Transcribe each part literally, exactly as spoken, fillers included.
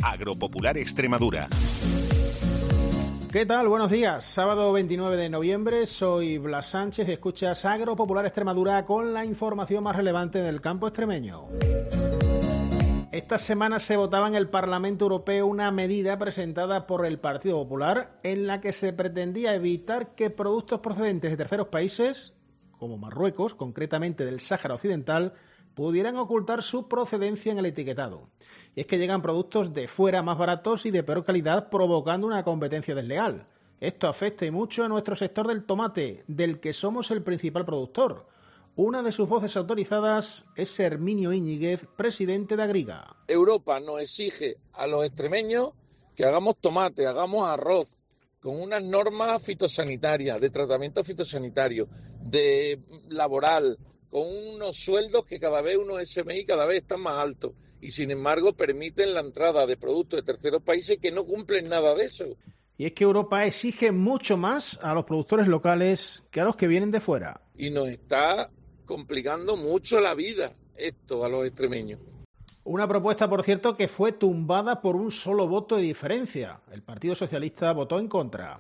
Agropopular Extremadura. ¿Qué tal? Buenos días. Sábado veintinueve de noviembre, soy Blas Sánchez y escuchas Agropopular Extremadura con la información más relevante del campo extremeño. Esta semana se votaba en el Parlamento Europeo una medida presentada por el Partido Popular en la que se pretendía evitar que productos procedentes de terceros países, como Marruecos, concretamente del Sáhara Occidental, pudieran ocultar su procedencia en el etiquetado. Y es que llegan productos de fuera más baratos y de peor calidad, provocando una competencia desleal. Esto afecta y mucho a nuestro sector del tomate, del que somos el principal productor. Una de sus voces autorizadas es Herminio Íñiguez, presidente de Agriga. Europa nos exige a los extremeños que hagamos tomate, hagamos arroz, con unas normas fitosanitarias, de tratamiento fitosanitario, de laboral, con unos sueldos que cada vez, unos S M I cada vez están más altos, y sin embargo permiten la entrada de productos de terceros países que no cumplen nada de eso. Y es que Europa exige mucho más a los productores locales que a los que vienen de fuera. Y nos está complicando mucho la vida esto a los extremeños. Una propuesta, por cierto, que fue tumbada por un solo voto de diferencia. El Partido Socialista votó en contra.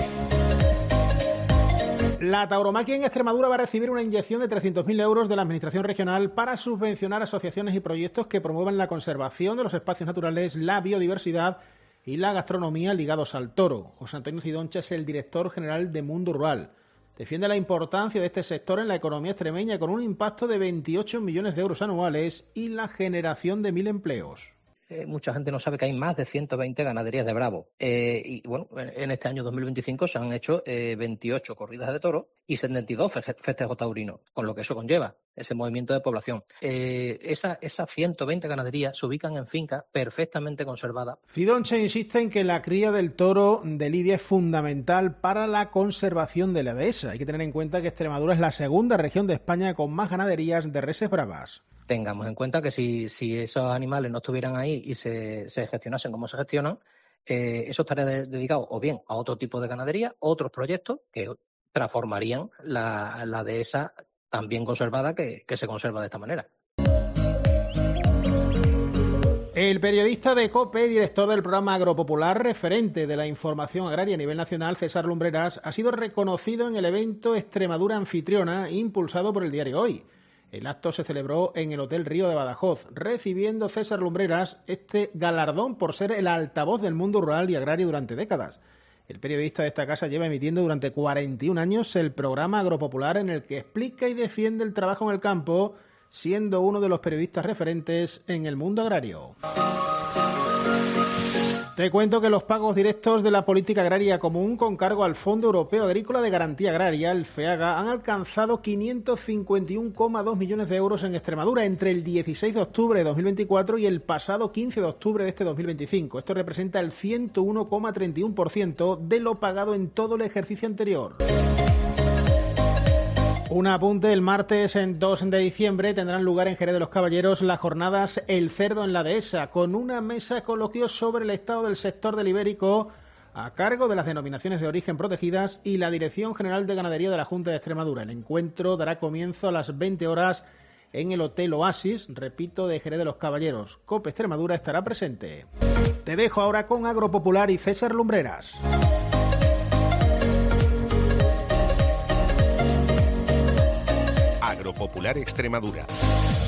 La tauromaquia en Extremadura va a recibir una inyección de trescientos mil euros de la Administración Regional para subvencionar asociaciones y proyectos que promuevan la conservación de los espacios naturales, la biodiversidad y la gastronomía ligados al toro. José Antonio Cidoncha es el director general de Mundo Rural. Defiende la importancia de este sector en la economía extremeña con un impacto de veintiocho millones de euros anuales y la generación de mil empleos. Eh, mucha gente no sabe que hay más de ciento veinte ganaderías de Bravo. Eh, y bueno, en este año dos mil veinticinco se han hecho eh, veintiocho corridas de toros y setenta y dos fe- festejos taurinos, con lo que eso conlleva, ese movimiento de población. Eh, esa, esas ciento veinte ganaderías se ubican en fincas perfectamente conservadas. Cidoncha insiste en que la cría del toro de lidia es fundamental para la conservación de la dehesa. Hay que tener en cuenta que Extremadura es la segunda región de España con más ganaderías de reses bravas. Tengamos en cuenta que si, si esos animales no estuvieran ahí y se, se gestionasen como se gestionan, eh, eso estaría de, dedicado o bien a otro tipo de ganadería, otros proyectos que transformarían la, la dehesa tan bien conservada que, que se conserva de esta manera. El periodista de COPE, director del programa Agropopular, referente de la información agraria a nivel nacional, César Lumbreras, ha sido reconocido en el evento Extremadura Anfitriona, impulsado por el diario Hoy. El acto se celebró en el Hotel Río de Badajoz, recibiendo César Lumbreras este galardón por ser el altavoz del mundo rural y agrario durante décadas. El periodista de esta casa lleva emitiendo durante cuarenta y un años el programa Agropopular en el que explica y defiende el trabajo en el campo, siendo uno de los periodistas referentes en el mundo agrario. Te cuento que los pagos directos de la política agraria común con cargo al Fondo Europeo Agrícola de Garantía Agraria, el FEAGA, han alcanzado quinientos cincuenta y uno coma dos millones de euros en Extremadura entre el dieciséis de octubre de dos mil veinticuatro y el pasado quince de octubre de este dos mil veinticinco. Esto representa el ciento uno coma treinta y uno por ciento de lo pagado en todo el ejercicio anterior. Un apunte: el martes en dos de diciembre tendrán lugar en Jerez de los Caballeros las jornadas El Cerdo en la Dehesa, con una mesa de coloquios sobre el estado del sector del ibérico a cargo de las denominaciones de origen protegidas y la Dirección General de Ganadería de la Junta de Extremadura. El encuentro dará comienzo a las veinte horas en el Hotel Oasis, repito, de Jerez de los Caballeros. COPE Extremadura estará presente. Te dejo ahora con Agropopular y César Lumbreras. Agropopular Extremadura.